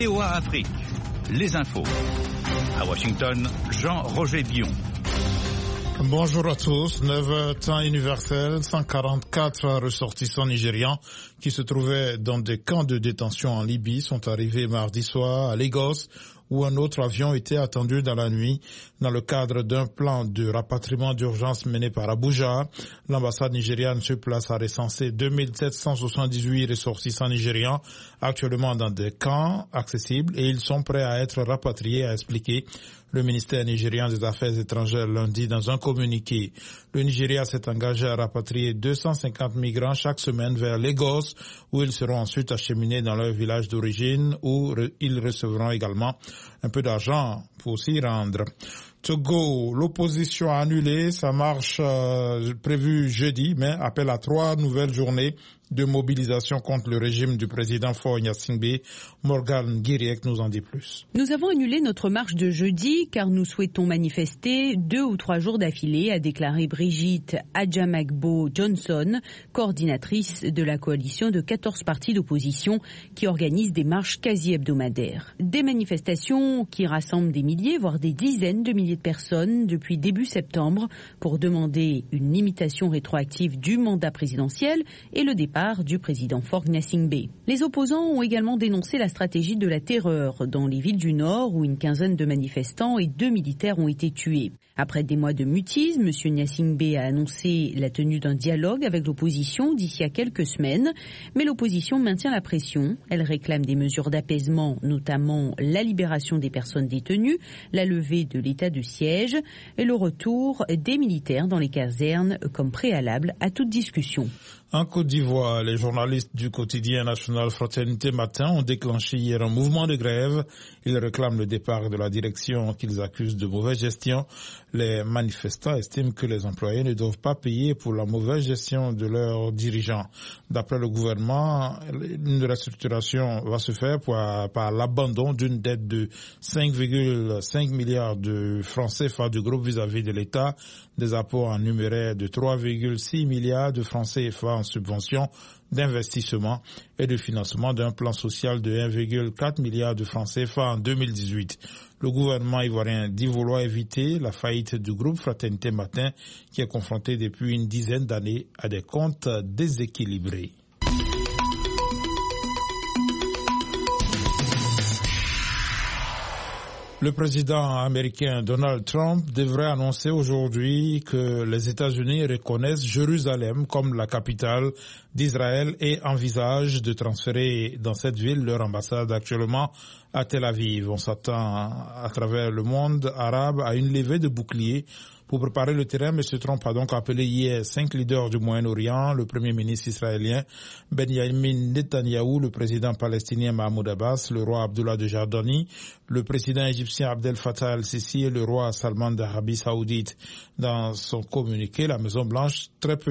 VOA Afrique, les infos. À Washington, Jean-Roger Bion. Bonjour à tous. 9h temps universel, 144 ressortissants nigérians qui se trouvaient dans des camps de détention en Libye sont arrivés mardi soir à Lagos, où un autre avion était attendu dans la nuit dans le cadre d'un plan de rapatriement d'urgence mené par Abuja. L'ambassade nigériane sur place a recensé 2778 ressortissants nigérians actuellement dans des camps accessibles et ils sont prêts à être rapatriés, a expliqué le ministère nigérian des Affaires étrangères lundi dans un communiqué. Le Nigeria s'est engagé à rapatrier 250 migrants chaque semaine vers Lagos, où ils seront ensuite acheminés dans leur village d'origine, où ils recevront également un peu d'argent pour s'y rendre. Togo, l'opposition a annulé sa marche prévue jeudi, mais appelle à 3 nouvelles journées de mobilisation contre le régime du président Faure Gnassingbé. Morgan Guiriec nous en dit plus. Nous avons annulé notre marche de jeudi car nous souhaitons manifester 2 ou 3 jours d'affilée, a déclaré Brigitte Adjamagbo Johnson, coordinatrice de la coalition de 14 partis d'opposition qui organise des marches quasi hebdomadaires. Des manifestations qui rassemblent des milliers, voire des dizaines de milliers de personnes depuis début septembre pour demander une limitation rétroactive du mandat présidentiel et le départ du président Faure Gnassingbé. Les opposants ont également dénoncé la stratégie de la terreur dans les villes du Nord où une quinzaine de manifestants et 2 militaires ont été tués. Après des mois de mutisme, M. Gnassingbé a annoncé la tenue d'un dialogue avec l'opposition d'ici à quelques semaines, mais l'opposition maintient la pression. Elle réclame des mesures d'apaisement, notamment la libération des personnes détenues, la levée de l'état de siège et le retour des militaires dans les casernes comme préalable à toute discussion. En Côte d'Ivoire, les journalistes du quotidien national Fraternité Matin ont déclenché hier un mouvement de grève. Ils réclament le départ de la direction qu'ils accusent de mauvaise gestion. Les manifestants estiment que les employés ne doivent pas payer pour la mauvaise gestion de leurs dirigeants. D'après le gouvernement, une restructuration va se faire par l'abandon d'une dette de 5,5 milliards de francs CFA du groupe vis-à-vis de l'État, des apports en numéraire de 3,6 milliards de francs CFA en subvention d'investissement et de financement d'un plan social de 1,4 milliard de francs CFA en 2018. Le gouvernement ivoirien dit vouloir éviter la faillite du groupe Fraternité Matin qui est confronté depuis une dizaine d'années à des comptes déséquilibrés. Le président américain Donald Trump devrait annoncer aujourd'hui que les États-Unis reconnaissent Jérusalem comme la capitale d'Israël et envisagent de transférer dans cette ville leur ambassade actuellement à Tel Aviv. On s'attend à travers le monde arabe à une levée de boucliers. Pour préparer le terrain, M. Trump a donc appelé hier 5 leaders du Moyen-Orient, le premier ministre israélien Benjamin Netanyahou, le président palestinien Mahmoud Abbas, le roi Abdullah de Jordanie, le président égyptien Abdel Fattah al-Sisi et le roi Salman d'Arabie Saoudite. Dans son communiqué, la Maison-Blanche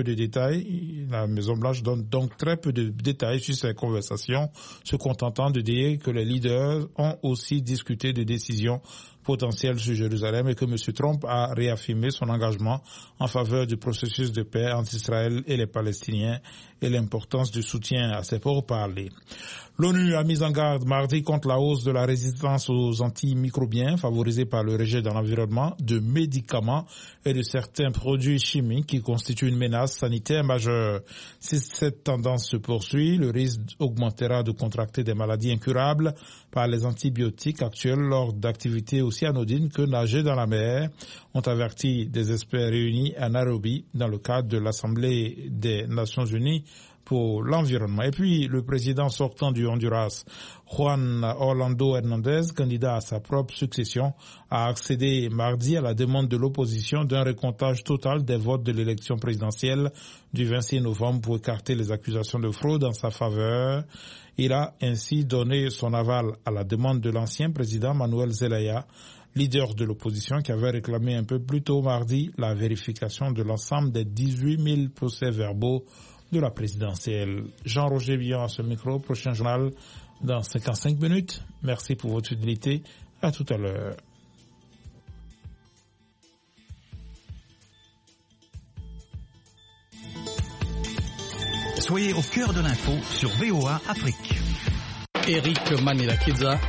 donne donc très peu de détails sur ces conversations, se contentant de dire que les leaders ont aussi discuté de décisions potentielles sur Jérusalem et que M. Trump a réaffirmé son engagement en faveur du processus de paix entre Israël et les Palestiniens et l'importance du soutien à ces pourparlers. L'ONU a mis en garde mardi contre la hausse de la résistance aux antimicrobiens favorisée par le rejet dans l'environnement de médicaments et de certains produits chimiques qui constituent une menace sanitaire majeure. Si cette tendance se poursuit, le risque augmentera de contracter des maladies incurables par les antibiotiques actuels lors d'activités aussi anodines que nager dans la mer, ont averti des experts réunis à Nairobi dans le cadre de l'Assemblée des Nations Unies pour l'environnement. Et puis, le président sortant du Honduras, Juan Orlando Hernandez, candidat à sa propre succession, a accédé mardi à la demande de l'opposition d'un recomptage total des votes de l'élection présidentielle du 26 novembre pour écarter les accusations de fraude en sa faveur. Il a ainsi donné son aval à la demande de l'ancien président Manuel Zelaya, leader de l'opposition, qui avait réclamé un peu plus tôt mardi la vérification de l'ensemble des 18 000 procès-verbaux de la présidentielle. Jean-Roger Bion à ce micro, prochain journal dans 55 minutes. Merci pour votre fidélité. À tout à l'heure. Soyez au cœur de l'info sur VOA Afrique. Eric Manila-Kidza